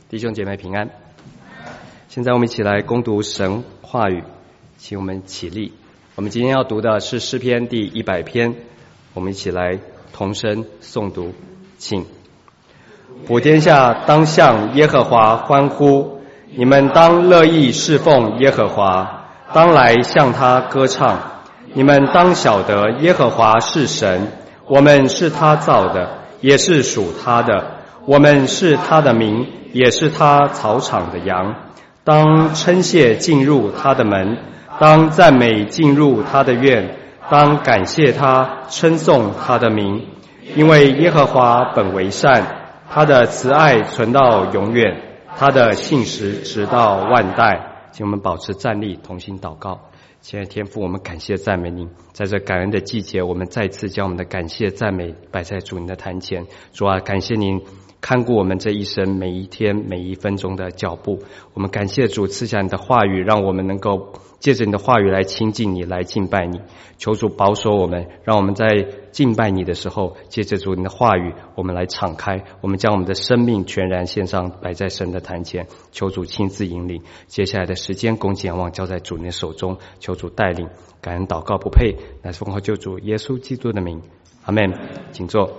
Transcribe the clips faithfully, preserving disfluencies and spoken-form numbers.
弟兄姐妹平安。现在我们一起来攻读神话语，请我们起立。我们今天要读的是诗篇第一百篇，我们一起来同声诵读，请。普天下当向耶和华欢呼，你们当乐意侍奉耶和华，当来向他歌唱。你们当晓得耶和华是神，我们是他造的，也是属他的，我们是他的民，也是他草场的羊。当称谢进入他的门，当赞美进入他的院，当感谢他，称颂他的名。因为耶和华本为善，他的慈爱存到永远，他的信实直到万代。请我们保持站立，同心祷告。亲爱的天父，我们感谢赞美您，在这感恩的季节，我们再次将我们的感谢赞美摆在主您的坛前。主啊，感谢您看顾我们这一生每一天每一分钟的脚步。我们感谢主赐下你的话语，让我们能够借着你的话语来亲近你，来敬拜你。求主保守我们，让我们在敬拜你的时候，借着主你的话语，我们来敞开，我们将我们的生命全然献上，摆在神的坛前。求主亲自引领接下来的时间，恭敬仰望交在主你的手中。求主带领，感恩祷告不配，乃是奉靠救主耶稣基督的名，阿们。请坐。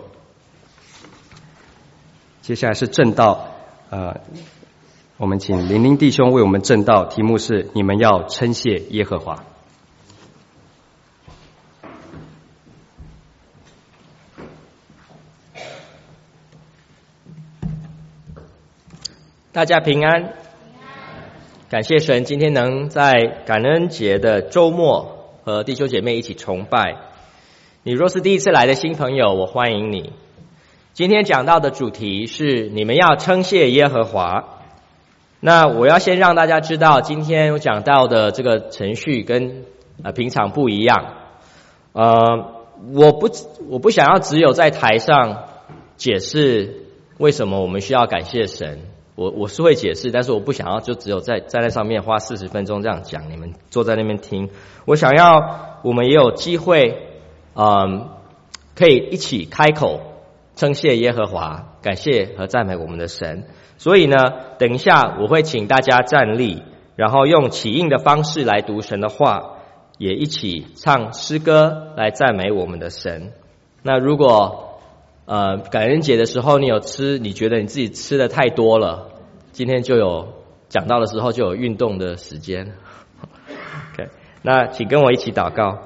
接下来是正道，呃，我们请林林弟兄为我们正道，题目是你们要称谢耶和华。 大家平安，感谢神，今天能在感恩节的周末和弟兄姐妹一起崇拜。你若是第一次来的新朋友，我欢迎你。今天讲到的主题是你们要称谢耶和华。那我要先让大家知道，今天我讲到的这个程序跟呃平常不一样。呃，我不我不想要只有在台上解释为什么我们需要感谢神。我我是会解释，但是我不想要就只有在站在上面花四十分钟这样讲，你们坐在那边听。我想要我们也有机会，嗯，可以一起开口称谢耶和华，感谢和赞美我们的神。所以呢，等一下我会请大家站立，然后用起应的方式来读神的话，也一起唱诗歌来赞美我们的神。那如果呃感恩节的时候你有吃，你觉得你自己吃的太多了，今天就有讲到的时候就有运动的时间。OK， 那请跟我一起祷告。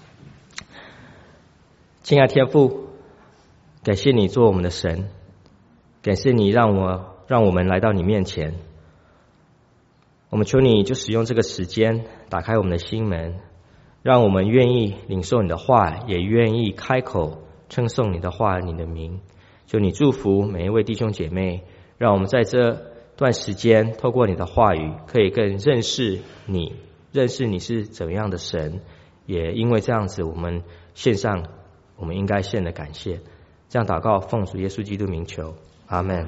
亲爱的天父，感谢你做我们的神，感谢你让我让我们来到你面前。我们求你就使用这个时间打开我们的心门，让我们愿意领受你的话，也愿意开口称颂你的话，你的名。求你祝福每一位弟兄姐妹，让我们在这段时间透过你的话语可以更认识你，认识你是怎样的神。也因为这样子，我们献上我们应该献的感谢。这样祷告奉主耶稣基督名求，阿们。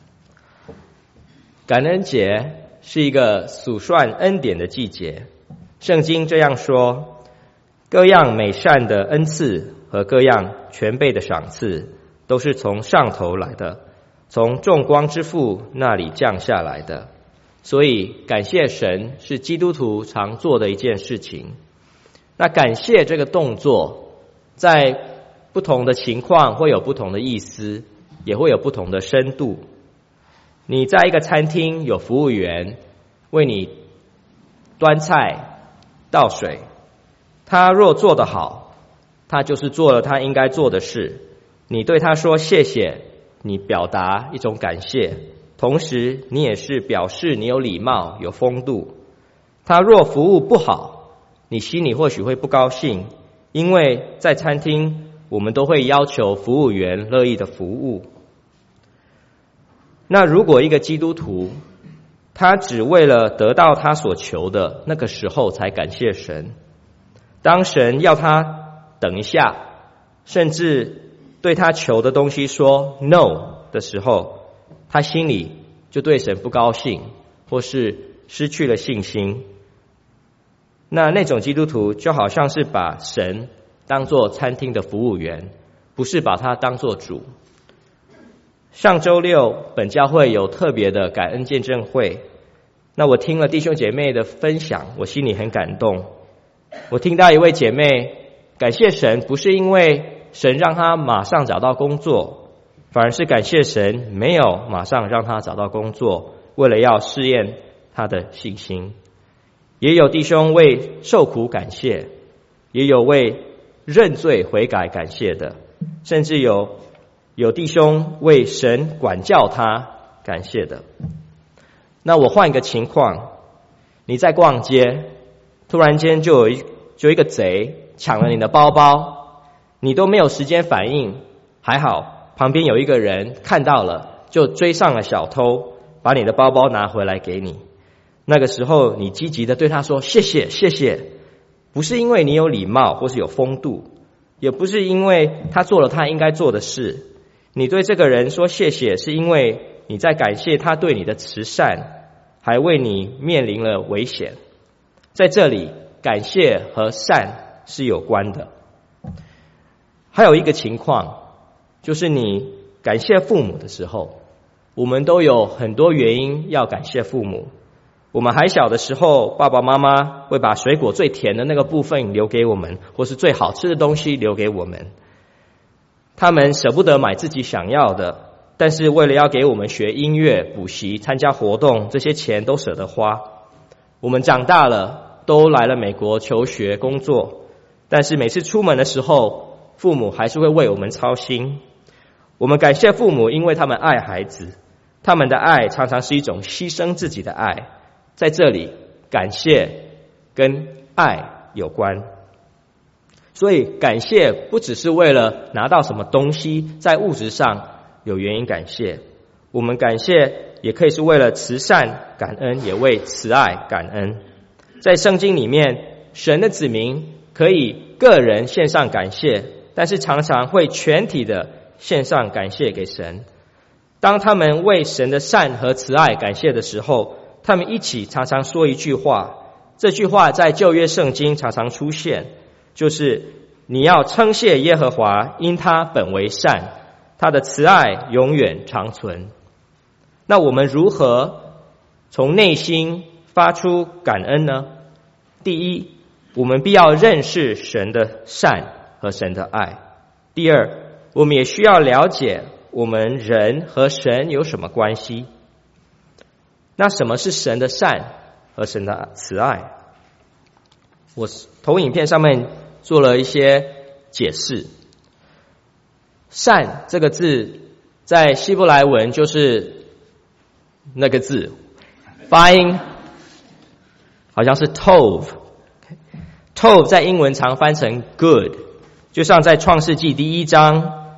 感恩节是一个数算恩典的季节，圣经这样说，各样美善的恩赐和各样全备的赏赐都是从上头来的，从众光之父那里降下来的。所以感谢神是基督徒常做的一件事情。那感谢这个动作在不同的情况会有不同的意思，也会有不同的深度。你在一个餐厅有服务员为你端菜倒水，他若做得好，他就是做了他应该做的事，你对他说谢谢，你表达一种感谢，同时你也是表示你有礼貌有风度。他若服务不好，你心里或许会不高兴，因为在餐厅我们都会要求服务员乐意的服务。那如果一个基督徒他只为了得到他所求的，那个时候才感谢神，当神要他等一下，甚至对他求的东西说 no 的时候，他心里就对神不高兴，或是失去了信心。那那种基督徒就好像是把神当作餐厅的服务员，不是把他当作主。 上周六本教会有特别的感恩见证会，那我听了弟兄姐妹的分享，我心里很感动。我听到一位姐妹感谢神，不是因为神让她马上找到工作，反而是感谢神没有马上让她找到工作，为了要试验她的信心。也有弟兄为受苦感谢，也有为认罪悔改感谢的，甚至有有弟兄为神管教他感谢的。那我换一个情况，你在逛街，突然间就有一就有一个贼抢了你的包包，你都没有时间反应，还好旁边有一个人看到了，就追上了小偷，把你的包包拿回来给你。那个时候你积极的对他说谢谢谢谢，不是因为你有礼貌或是有风度，也不是因为他做了他应该做的事，你对这个人说谢谢，是因为你在感谢他对你的慈善，还为你面临了危险。在这里，感谢和善是有关的。还有一个情况，就是你感谢父母的时候，我们都有很多原因要感谢父母。我们还小的时候，爸爸妈妈会把水果最甜的那个部分留给我们，或是最好吃的东西留给我们。他们舍不得买自己想要的，但是为了要给我们学音乐、补习、参加活动，这些钱都舍得花。我们长大了，都来了美国求学、工作，但是每次出门的时候，父母还是会为我们操心。我们感谢父母，因为他们爱孩子，他们的爱常常是一种牺牲自己的爱。在这里，感谢跟爱有关。所以感谢不只是为了拿到什么东西，在物质上有原因感谢，我们感谢也可以是为了慈善感恩，也为慈爱感恩。在圣经里面，神的子民可以个人献上感谢，但是常常会全体的献上感谢给神。当他们为神的善和慈爱感谢的时候，他们一起常常说一句话，这句话在旧约圣经常常出现，就是你要称谢耶和华，因他本为善，他的慈爱永远长存。那我们如何从内心发出感恩呢？第一，我们必要认识神的善和神的爱。第二，我们也需要了解我们人和神有什么关系。那什么是神的善和神的慈爱？我投影片上面做了一些解释。善这个字在希伯来文就是那个字，发音好像是 tov。 tov 在英文常翻成 good， 就像在创世纪第一章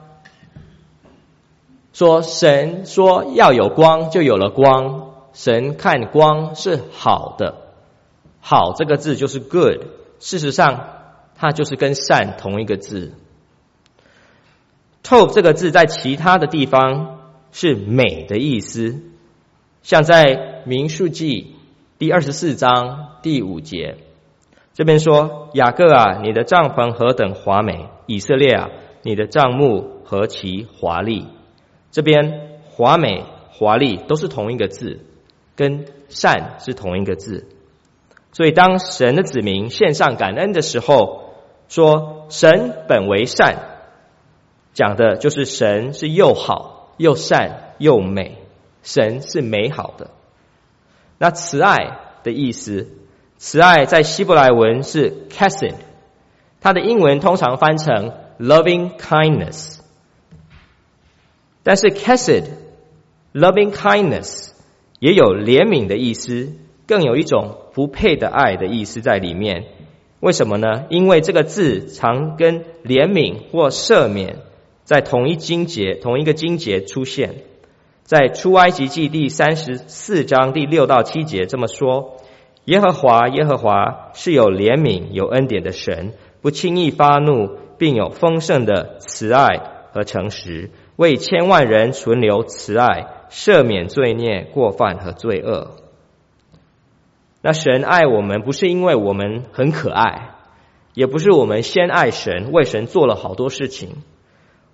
说，神说要有光，就有了光，神看光是好的。好这个字就是 good， 事实上它就是跟善同一个字。tov 这个字在其他的地方是美的意思，像在民数记第二十四章第五节，这边说，雅各啊，你的帐篷何等华美，以色列啊，你的帐幕何其华丽。这边华美华丽都是同一个字，跟善是同一个字。所以当神的子民献上感恩的时候，说神本为善，讲的就是神是又好又善又美，神是美好的。那慈爱的意思，慈爱在希伯来文是 chesed， 它的英文通常翻成 loving kindness。 但是 chesed loving kindness 也有怜悯的意思，更有一种不配的爱的意思在里面。为什么呢？因为这个字常跟怜悯或赦免在同一经节同一个经节出现。在出埃及记第三十四章第六到七节这么说，耶和华耶和华是有怜悯有恩典的神，不轻易发怒，并有丰盛的慈爱和诚实，为千万人存留慈爱，赦免罪孽过犯和罪恶。那神爱我们不是因为我们很可爱，也不是我们先爱神，为神做了好多事情。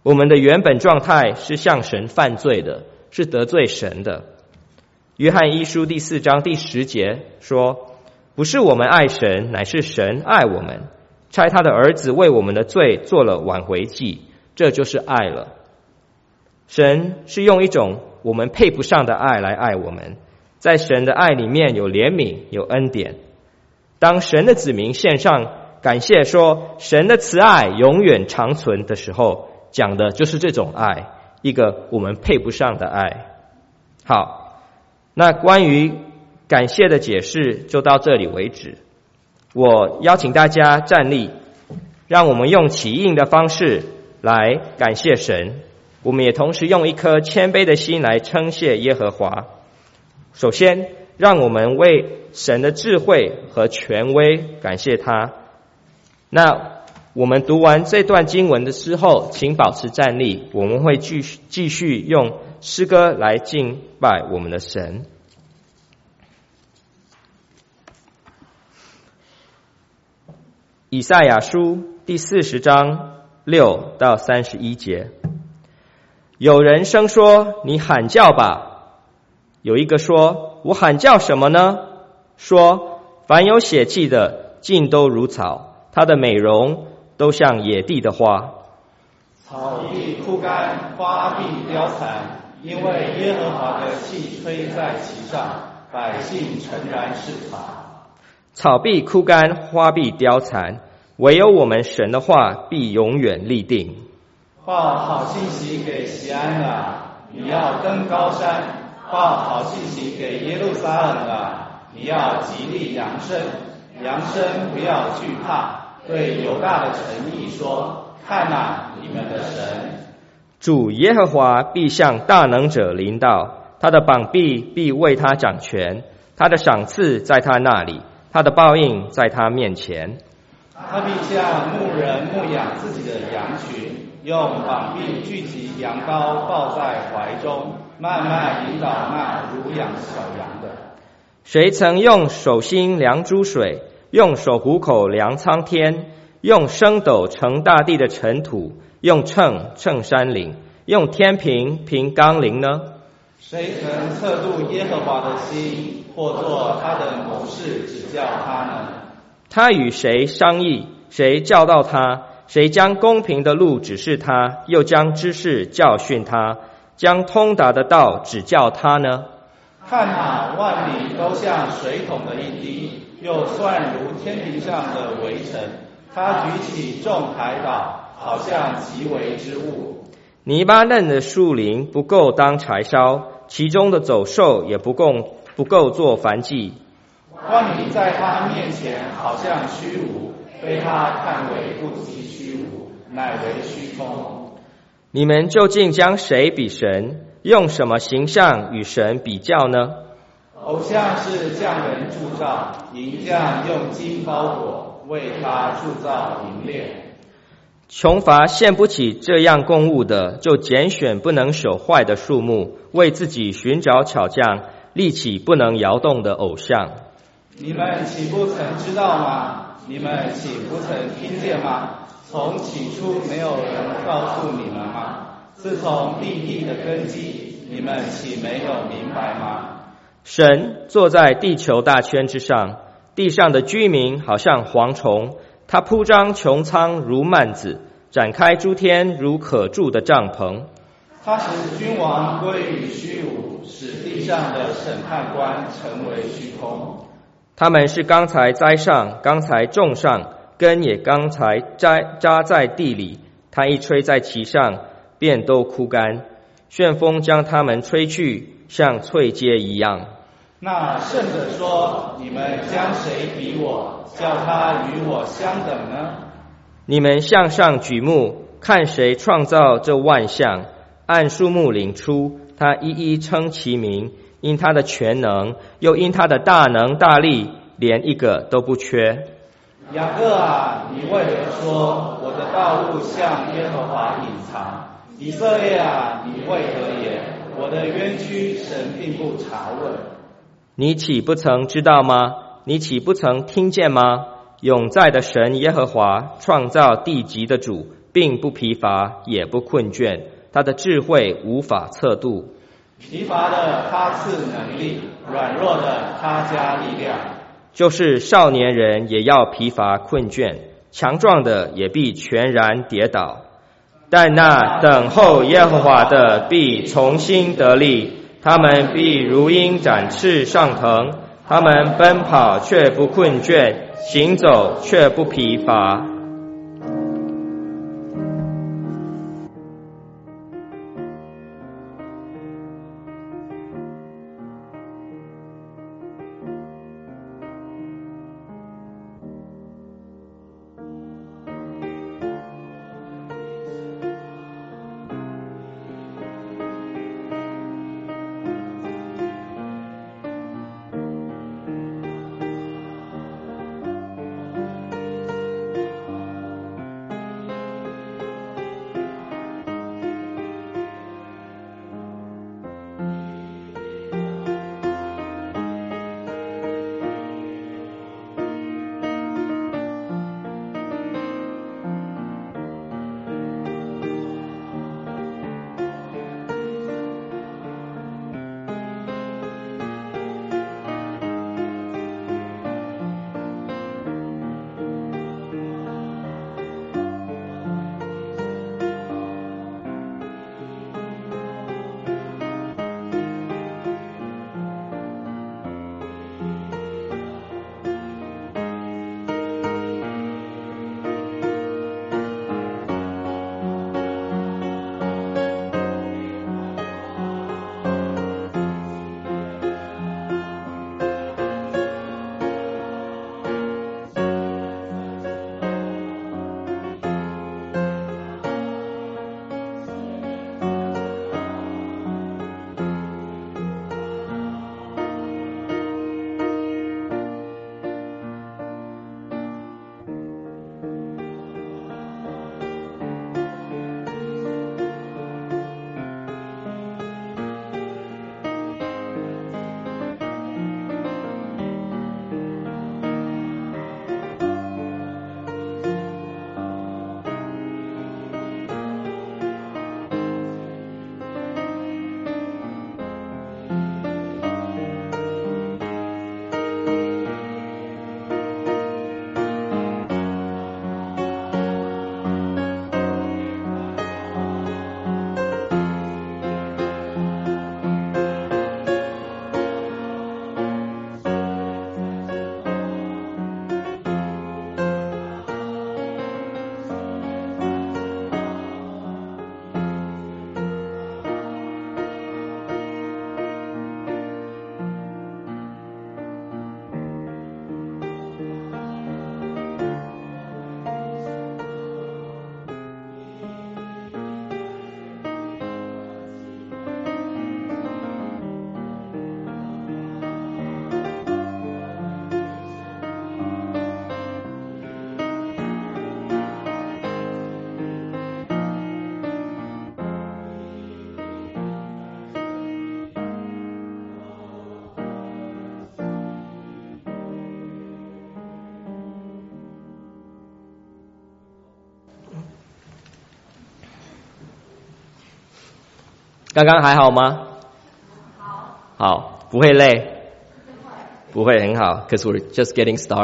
我们的原本状态是向神犯罪的，是得罪神的。约翰一书第四章第十节说，不是我们爱神，乃是神爱我们，差他的儿子为我们的罪做了挽回祭，这就是爱了。神是用一种我们配不上的爱来爱我们，在神的爱里面有怜悯，有恩典。当神的子民献上感谢说神的慈爱永远长存的时候，讲的就是这种爱，一个我们配不上的爱。好，那关于感谢的解释就到这里为止。我邀请大家站立，让我们用起应的方式来感谢神，我们也同时用一颗谦卑的心来称谢耶和华。首先，让我们为神的智慧和权威感谢他。那我们读完这段经文的之后，请保持站立，我们会继续继续用诗歌来敬拜我们的神。以赛亚书第四十章六到三十一节，有人声说：“你喊叫吧。”有一个说：“我喊叫什么呢？”说：“凡有血气的，尽都如草，它的美容都像野地的花。 草必枯干，花必凋残，因为耶和华的气吹在其上，百姓诚然是草。” 草必枯干，花必凋残，唯有我们神的话必永远立定。 报好信息给西安啊，你要登高山；报好信息给耶路撒冷啊，你要极力扬声。扬声不要惧怕，对犹大的诚意说：看啊，你们的神。 主耶和华必向大能者临到，他的膀臂必为他掌权，他的赏赐在他那里，他的报应在他面前。 他必像牧人牧养自己的羊群，用膀臂聚集羊羔，抱在怀中，慢慢引导那乳养小羊的。 谁曾用手心量诸水，用手虎口量苍天，用升斗盛大地的尘土，用秤称山岭，用天平平冈陵呢？ 谁曾测度耶和华的心，或做他的谋士指教他呢？ 他与谁商议，谁教导他？谁将公平的路指示他，又将知识教训他，将通达的道指教他呢？ 看啊，万里都像水桶的一滴，又算如天平上的微尘。他举起众海岛，好像极微之物。 黎巴嫩的树林不够当柴烧，其中的走兽也不够不够做燔祭。 光明在他面前好像虚无，被他看为不及虚无，乃为虚空。 你们究竟将谁比神？用什么形象与神比较呢？ 偶像是匠人铸造，银匠用金包裹，为他铸造银链。 穷乏献不起这样供物的，就拣选不能朽坏的树木，为自己寻找巧匠，立起不能摇动的偶像。 你们岂不曾知道吗？你们岂不曾听见吗？从起初没有人告诉你们吗？自从立地的根基，你们岂没有明白吗？ 神坐在地球大圈之上，地上的居民好像蝗虫，他铺张穹苍如幔子，展开诸天如可住的帐篷。 他使君王归于虚无，使地上的审判官成为虚空。 他们是刚才栽上，刚才种上，根也刚才扎扎在地里，他一吹在其上，便都枯干。旋风将他们吹去，像翠阶一样。 那圣者说：你们将谁比我，叫他与我相等呢？ 你们向上举目，看谁创造这万象，按数目领出，他一一称其名，因他的全能，又因他的大能大力，连一个都不缺。 雅各啊，你为何说我的道路向耶和华隐藏？以色列啊，你为何言我的冤屈神并不查问？ 你岂不曾知道吗？你岂不曾听见吗？永在的神耶和华，创造地极的主， 并不疲乏，也不困倦，他的智慧无法测度。 疲乏的他赐能力，软弱的他加力量。 就是少年人也要疲乏困倦，强壮的也必全然跌倒。但那等候耶和华的必重新得力，他们必如鹰展翅上腾，他们奔跑却不困倦，行走却不疲乏。刚刚还好吗？好，好，不会累，不会很好 ，cause we're just getting started 。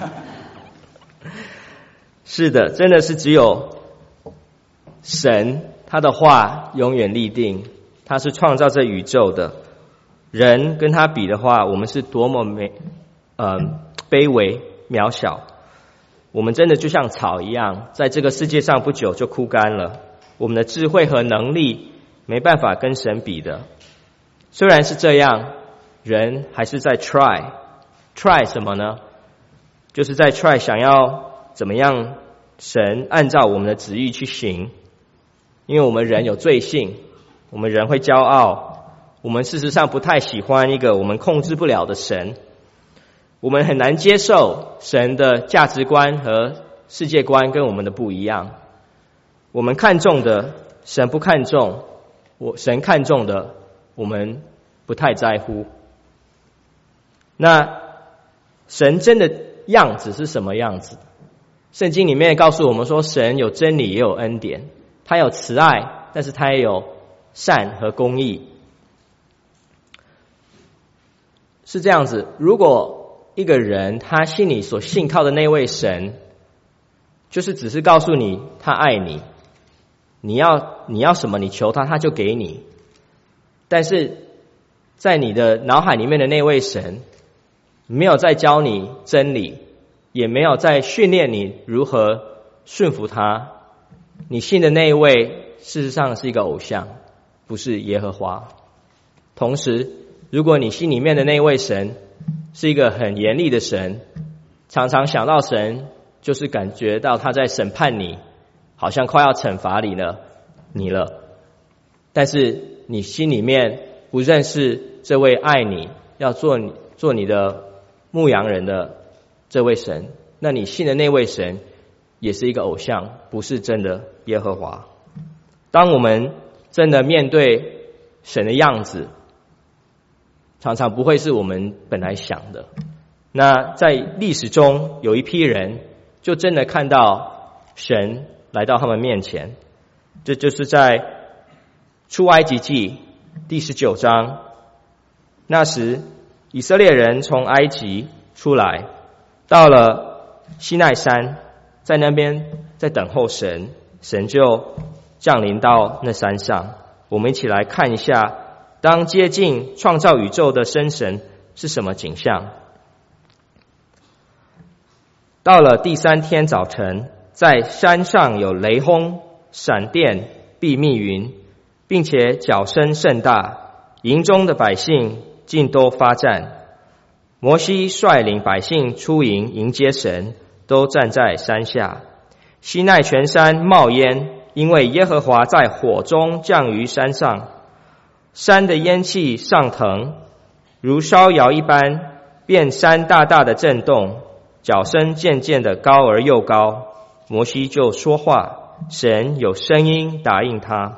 是的，真的是只有神，他的话永远立定，他是创造这宇宙的。人跟他比的话，我们是多么美，呃，卑微渺小。我们真的就像草一样，在这个世界上不久就枯干了。我们的智慧和能力没办法跟神比的。虽然是这样，人还是在 try try 什么呢？就是在 try 想要怎么样神按照我们的旨意去行。因为我们人有罪性，我们人会骄傲，我们事实上不太喜欢一个我们控制不了的神，我们很难接受神的价值观和世界观跟我们的不一样。我们看重的神不看重，我神看重的我们不太在乎。那神真的样子是什么样子？ 圣经里面告诉我们说，神有真理也有恩典，他有慈爱，但是他也有善和公义。是这样子，如果一个人他心里所信靠的那位神，就是只是告诉你他爱你，你要你要什么你求他他就给你，但是在你的脑海里面的那位神没有在教你真理，也没有在训练你如何顺服他，你信的那一位事实上是一个偶像，不是耶和华。同时如果你心里面的那位神是一个很严厉的神，常常想到神就是感觉到他在审判你，好像快要惩罚你了你了，但是你心里面不认识这位爱你要做你做你的牧羊人的这位神，那你信的那位神也是一个偶像，不是真的耶和华。当我们真的面对神的样子，常常不会是我们本来想的。那在历史中有一批人就真的看到神来到他们面前，这就是在出埃及记第十九章。那时以色列人从埃及出来，到了西奈山，在那边在等候神，神就降临到那山上。我们一起来看一下，当接近创造宇宙的真神是什么景象。到了第三天早晨，在山上有雷轰、闪电、避密云，并且角声甚大，营中的百姓尽都发战。摩西率领百姓出营迎接神，都站在山下。西奈全山冒烟，因为耶和华在火中降于山上，山的烟气上腾，如烧窑一般，便山大大的震动，角声渐渐的高而又高。摩西就说话，神有声音答应他。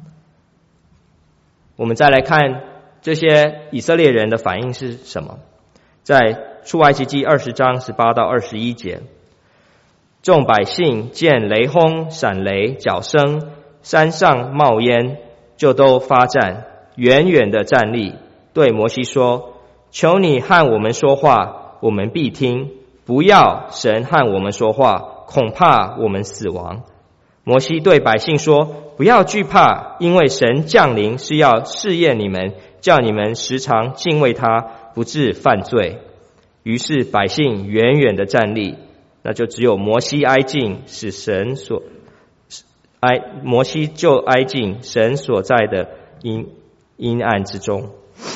我们再来看这些以色列人的反应是什么。在出埃及记二十章十八到二十一节，众百姓见雷轰、闪雷、角声，山上冒烟，就都发战，远远的站立，对摩西说：求你和我们说话，我们必听；不要神和我们说话，恐怕我们死亡。摩西对百姓说：不要惧怕，因为神降临是要试验你们，叫你们时常敬畏他，不致犯罪。于是百姓远远的站立，那就只有摩西挨近，使神所挨摩西就挨近神所在的阴阴暗之中。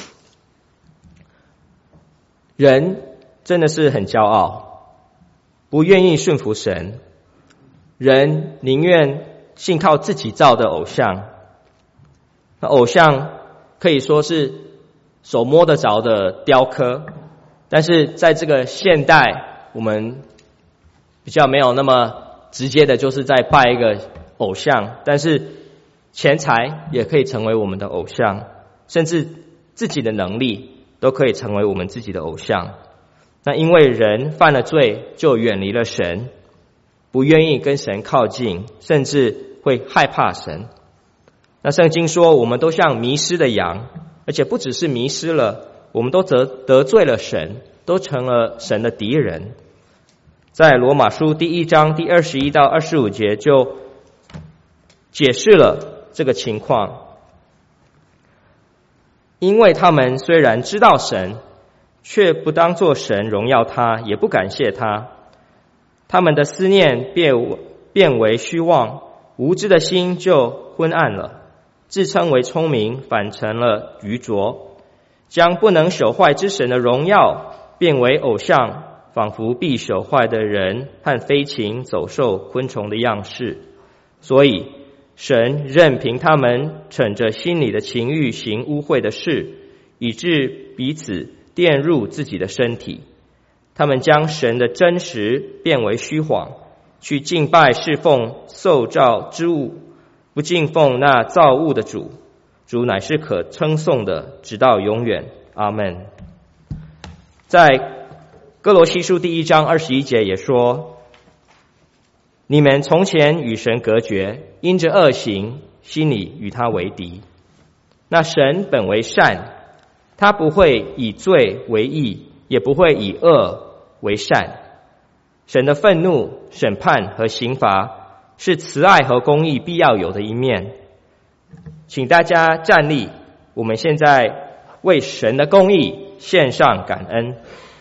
人真的是很骄傲，不愿意顺服神，人宁愿信靠自己造的偶像。那偶像可以说是手摸得着的雕刻，但是在这个现代，我们比较没有那么直接的就是在拜一个偶像，但是钱财也可以成为我们的偶像，甚至自己的能力都可以成为我们自己的偶像。那因为人犯了罪，就远离了神，不愿意跟神靠近，甚至会害怕神。那圣经说，我们都像迷失的羊，而且不只是迷失了，我们都得得罪了神，都成了神的敌人。在罗马书第一章第二十一到二十五节就解释了这个情况。因为他们虽然知道神，却不当作神荣耀他，也不感谢他，他们的思念变变为虚妄，无知的心就昏暗了，自称为聪明，反成了愚拙，将不能朽坏之神的荣耀变为偶像，仿佛必朽坏的人和飞禽走兽昆虫的样式。所以神任凭他们逞着心里的情欲行污秽的事，以致彼此玷入自己的身体。他们将神的真实变为虚谎，去敬拜侍奉受造之物，不敬奉那造物的主。主乃是可称颂的，直到永远。阿们。在哥罗西书第一章二十一节也说， 你们从前与神隔绝，因着恶行，心里与他为敌。那神本为善，他不会以罪为义，也不会以恶为善。神的愤怒、审判和刑罚是慈爱和公义必要有的一面。请大家站立，我们现在为神的公义献上感恩。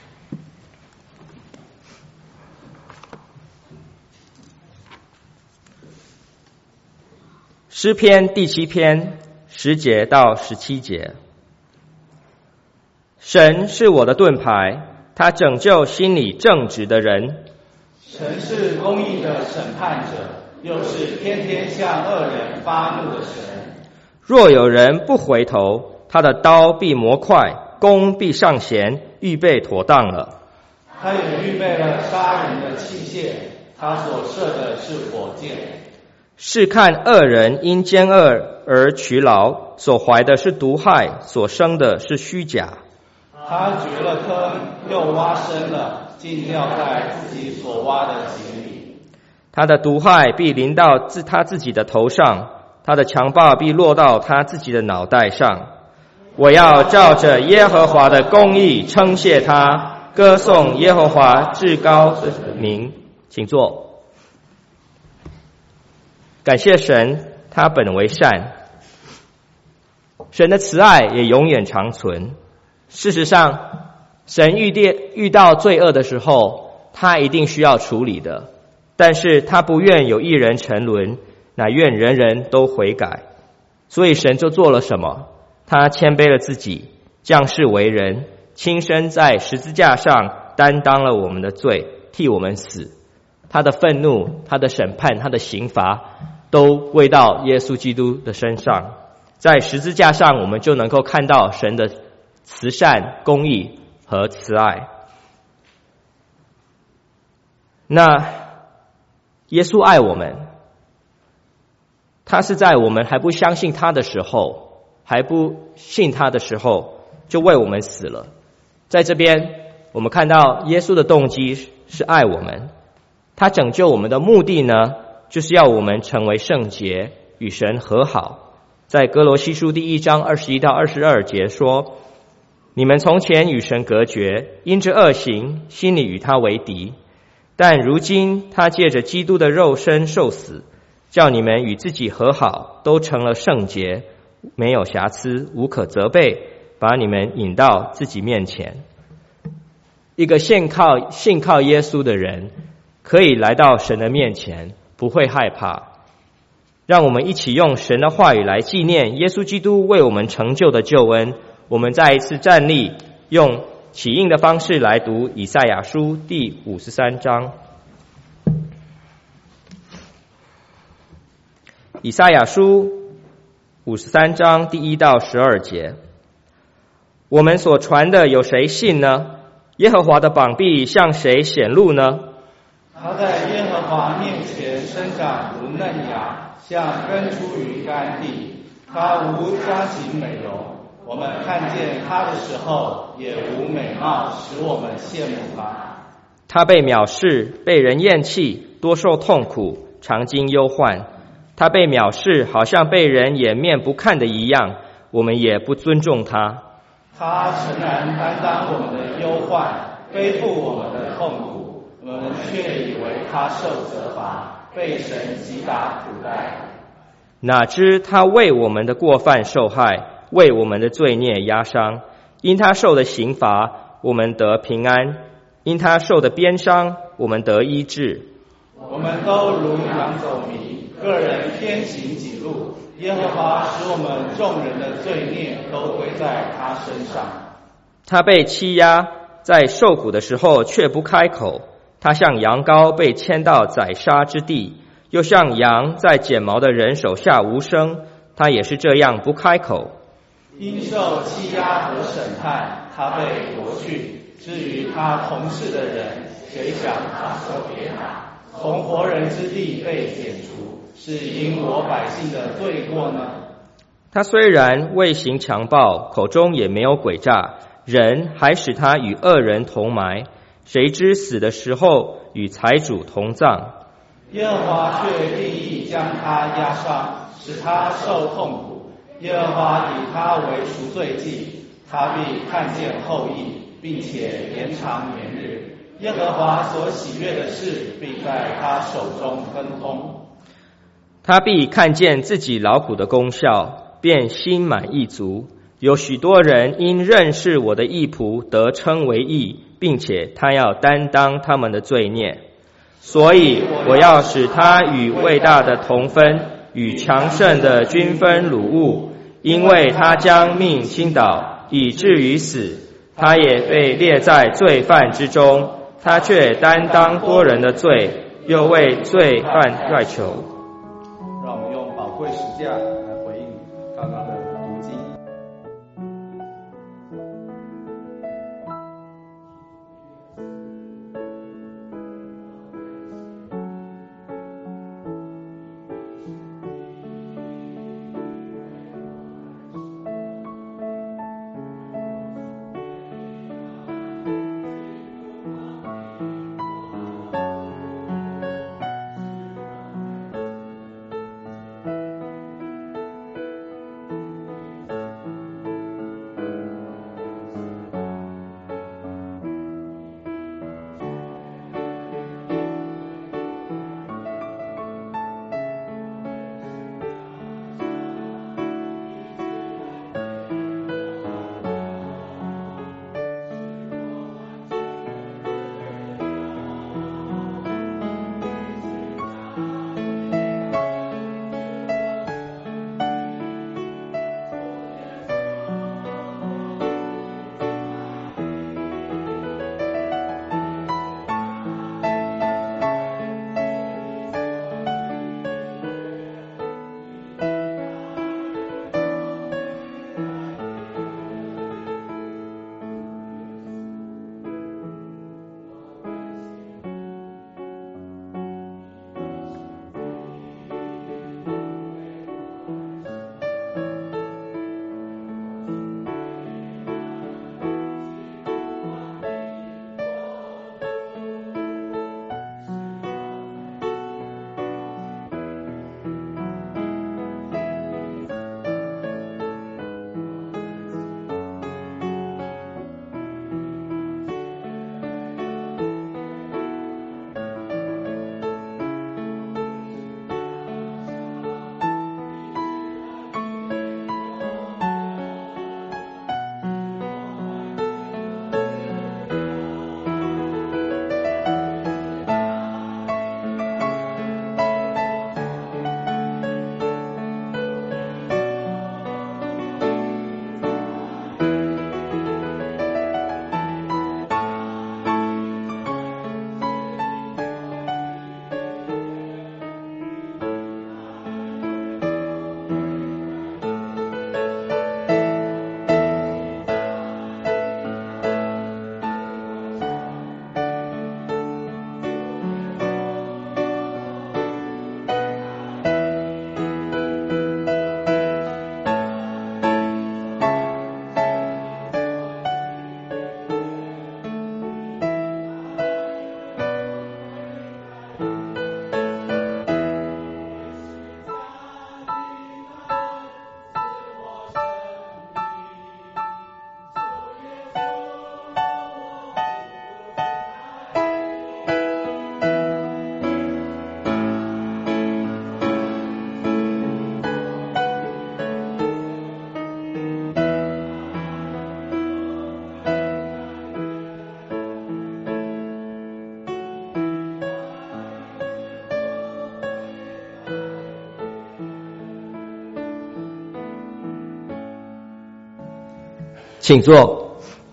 诗篇第七篇十节到十七节。神是我的盾牌，他拯救心里正直的人。 神是公义的审判者，又是天天向恶人发怒的神。 若有人不回头，他的刀必磨快，弓必上弦，预备妥当了。 他也预备了杀人的器械，他所射的是火箭。 是看恶人因奸恶而劬劳，所怀的是毒害，所生的是虚假。 他掘了坑，又挖深了，竟掉在自己所挖的井里。 他的毒害必临到自他自己的头上，他的强暴必落到他自己的脑袋上。我要照着耶和华的公义称谢他，歌颂耶和华至高的名。请坐。感谢神，他本为善，神的慈爱也永远长存。事实上，神遇见遇到罪恶的时候，他一定需要处理的，但是他不愿有一人沉沦，乃愿人人都悔改。所以神就做了什么？他谦卑了自己，降世为人，亲身在十字架上担当了我们的罪，替我们死。他的愤怒、他的审判、他的刑罚都归到耶稣基督的身上。在十字架上，我们就能够看到神的慈善、公义和慈爱。那耶稣爱我们，他是在我们还不相信他的时候，还不信他的时候，就为我们死了。在这边我们看到耶稣的动机是爱我们，他拯救我们的目的呢，就是要我们成为圣洁，与神和好。在哥罗西书第一章二十一到二十二节说，你们从前与神隔绝，因着恶行，心里与他为敌。但如今他借着基督的肉身受死，叫你们与自己和好，都成了圣洁，没有瑕疵，无可责备，把你们引到自己面前。一个信靠信靠耶稣的人，可以来到神的面前，不会害怕。让我们一起用神的话语来纪念耶稣基督为我们成就的救恩。我们再一次站立，用起应的方式来读以赛亚书第五十三章。以赛亚书五十三章第一到十二节。我们所传的有谁信呢？耶和华的膀臂向谁显露呢？ 他在耶和华面前生长如嫩芽，像根出于干地。他无佳形美容，我们看见他的时候，也无美貌，使我们羡慕他。 他被藐视，被人厌弃，多受痛苦，常经忧患。他被藐视，好像被人掩面不看的一样，我们也不尊重他。 他诚然担当我们的忧患，背负我们的痛苦，我们却以为他受责罚，被神击打苦待。 哪知他为我们的过犯受害，为我们的罪孽压伤。因他受的刑罚，我们得平安；因他受的鞭伤，我们得医治。 我们都如羊走迷，个人偏行己路。耶和华使我们众人的罪孽都归在他身上。 他被欺压，在受苦的时候却不开口。他像羊羔被牵到宰杀之地，又像羊在剪毛的人手下无声，他也是这样不开口。 因受欺压和审判，他被夺去。至于他同事的人，谁想他受别打？从活人之地被剪除，是因我百姓的罪过呢？ 他虽然未行强暴，口中也没有诡诈，人还使他与恶人同埋。谁知死的时候与财主同葬。 耶和华却定义将他压伤，使他受痛苦。耶和华以他为赎罪祭，他必看见后裔，并且延长年日。耶和华所喜悦的事，必在他手中亨通。 他必看见自己劳苦的功效，便心满意足。有许多人因认识我的义仆得称为义，并且他要担当他们的罪孽。所以我要使他与伟大的同分，与强盛的均分掳物，因为他将命倾倒，以至于死。他也被列在罪犯之中，他却担当多人的罪，又为罪犯代求。 让我们用宝贵实价来回应刚刚的读经。 请坐。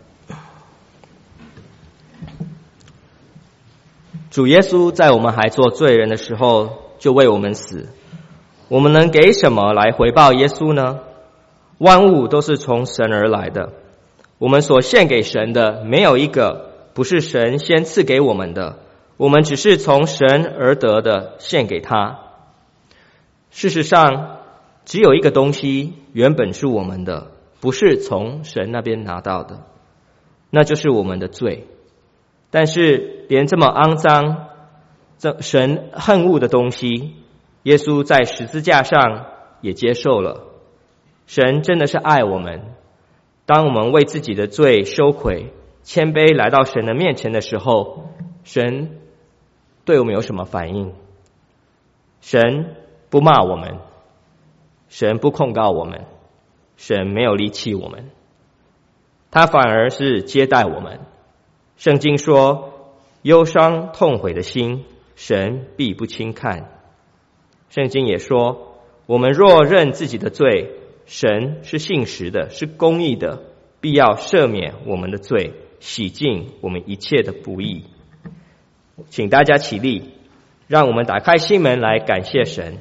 主耶稣在我们还做罪人的时候就为我们死，我们能给什么来回报耶稣呢？万物都是从神而来的，我们所献给神的没有一个不是神先赐给我们的，我们只是从神而得的献给他。事实上，只有一个东西原本是我们的，不是从神那边拿到的，那就是我们的罪。但是连这么肮脏这神恨恶的东西，耶稣在十字架上也接受了。神真的是爱我们，当我们为自己的罪羞愧、谦卑来到神的面前的时候，神对我们有什么反应？神不骂我们，神不控告我们，神没有离弃我们，他反而是接待我们。圣经说，忧伤痛悔的心，神必不轻看。圣经也说，我们若认自己的罪，神是信实的，是公义的，必要赦免我们的罪，洗净我们一切的不义。请大家起立，让我们打开心门来感谢神。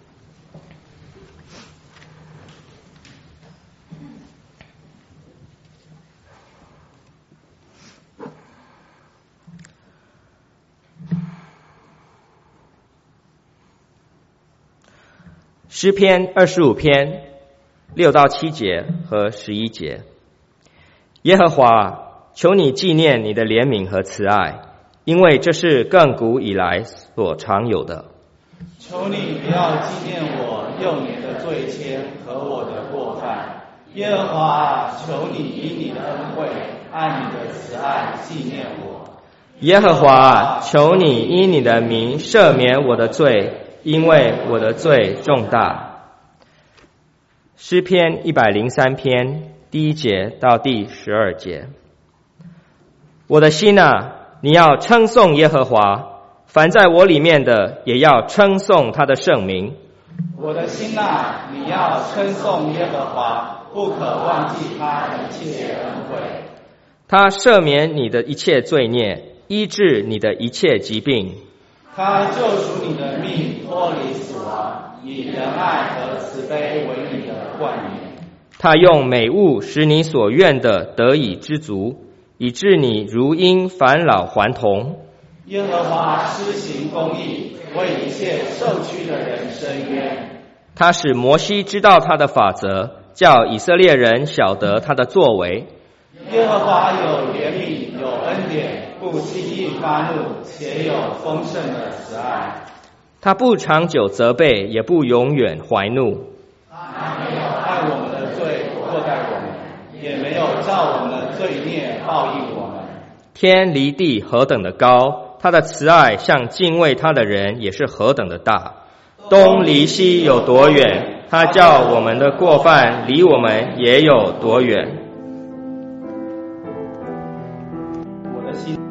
诗篇二十五篇六到七节和十一节。耶和华，求你纪念你的怜悯和慈爱，因为这是亘古以来所常有的。 求你不要纪念我幼年的罪愆和我的过犯。耶和华，求你以你的恩惠按你的慈爱纪念我。 耶和华，求你因你的名赦免我的罪，因为我的罪重大。诗篇一百零三篇第一节到第十二节。我的心啊，你要称颂耶和华，凡在我里面的也要称颂他的圣名。 我的心啊，你要称颂耶和华，不可忘记他一切恩惠。 他赦免你的一切罪孽，医治你的一切疾病。 他救赎你的命，脱离死亡，以仁爱和慈悲为你的冠冕。 他用美物使你所愿的得以知足，以致你如鹰返老还童。 耶和华施行公义，为一切受屈的人伸冤。 他使摩西知道他的法则，叫以色列人晓得他的作为。 耶和华有怜悯，有恩典，不轻易发怒，且有丰盛的慈爱。 他不长久责备，也不永远怀怒。 他没有按我们的罪过待我们，也没有照我们的罪孽报应我们。 天离地何等的高，他的慈爱向敬畏他的人也是何等的大。东离西有多远，他叫我们的过犯离我们也有多远。 我的心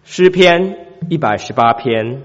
诗篇一百十八篇。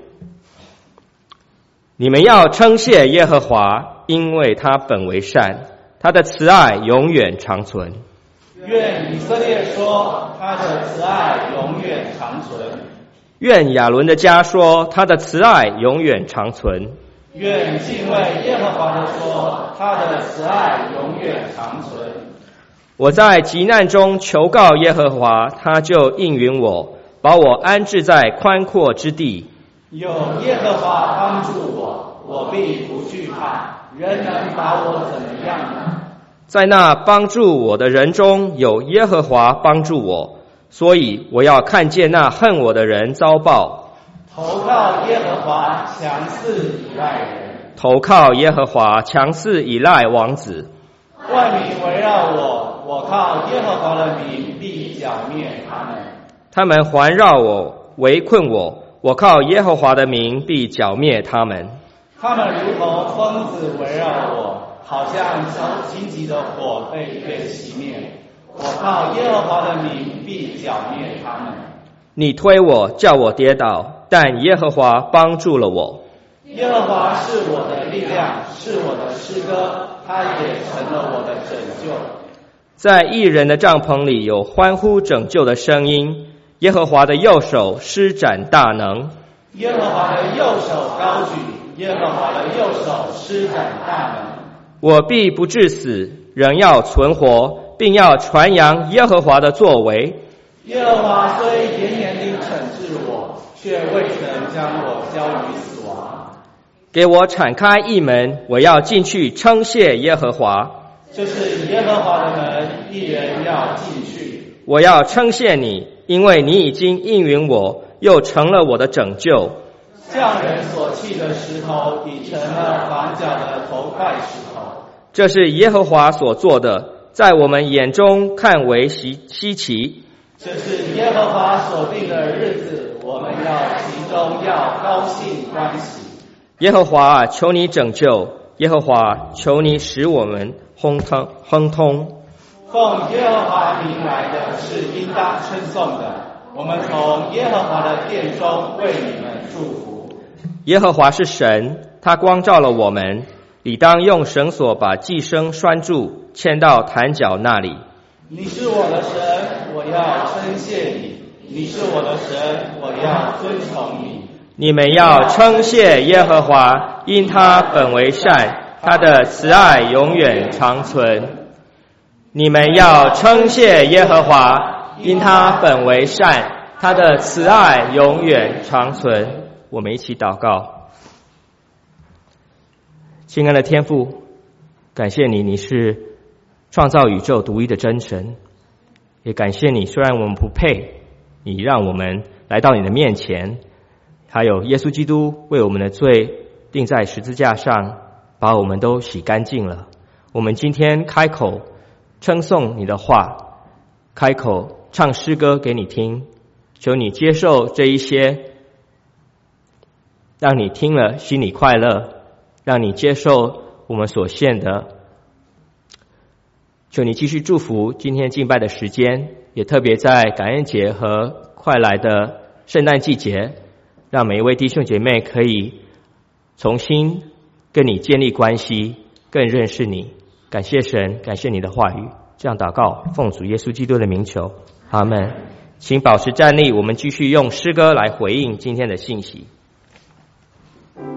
你们要称谢耶和华，因为他本为善，他的慈爱永远长存。 愿以色列说，他的慈爱永远长存。 愿亚伦的家说，他的慈爱永远长存。 愿敬畏耶和华的说，他的慈爱永远长存。 我在急难中求告耶和华，他就应允我，把我安置在宽阔之地。 有耶和华帮助我，我必不惧怕。人能把我怎么样呢？ 在那帮助我的人中有耶和华帮助我，所以我要看见那恨我的人遭报。 投靠耶和华，强似倚赖人； 投靠耶和华，强似倚赖王子。 万民围绕我，我靠耶和华的名必剿灭他们。 他们环绕我，围困我，我靠耶和华的名必剿灭他们。 他们如同疯子围绕我，好像荆棘的火被一边熄灭。我靠耶和华的名必剿灭他们。 你推我，叫我跌倒，但耶和华帮助了我。 耶和华是我的力量，是我的诗歌，他也成了我的拯救。 在义人的帐篷里有欢呼拯救的声音，耶和华的右手施展大能。 耶和华的右手高举，耶和华的右手施展大能。 我必不致死，仍要存活，并要传扬耶和华的作为。 耶和华虽严严地惩治我，却未曾将我交于死亡。 给我敞开一门，我要进去称谢耶和华。 这是耶和华的门，一人要进去。 我要称谢你，因为你已经应允我，又成了我的拯救。 匠人所弃的石头，已成了房角的头块石头。 这是耶和华所做的，在我们眼中看为稀稀奇。 这是耶和华所定的日子，我们要其中要高兴欢喜。 耶和华，求你拯救；耶和华，求你使我们亨通亨通。 奉耶和华名来的是应当称颂的，我们从耶和华的殿中为你们祝福。 耶和华是神，他光照了我们，理当用绳索把寄生拴住，牵到坛角那里。 你是我的神，我要称谢你；你是我的神，我要尊崇你。 你们要称谢耶和华，因他本为善，他的慈爱永远长存。你们要称谢耶和华，因他本为善，他的慈爱永远长存。我们一起祷告。亲爱的天父，感谢你，你是创造宇宙独一的真神，也感谢你，虽然我们不配，你让我们来到你的面前，还有耶稣基督为我们的罪钉在十字架上，把我们都洗干净了。我们今天开口称颂你的话，开口唱诗歌给你听，求你接受这一些，让你听了心里快乐，让你接受我们所献的。求你继续祝福今天敬拜的时间，也特别在感恩节和快来的圣诞季节，让每一位弟兄姐妹可以重新跟你建立关系，更认识你。感谢神，感谢你的话语。这样祷告，奉主耶稣基督的名求，阿们。请保持站立，我们继续用诗歌来回应今天的信息。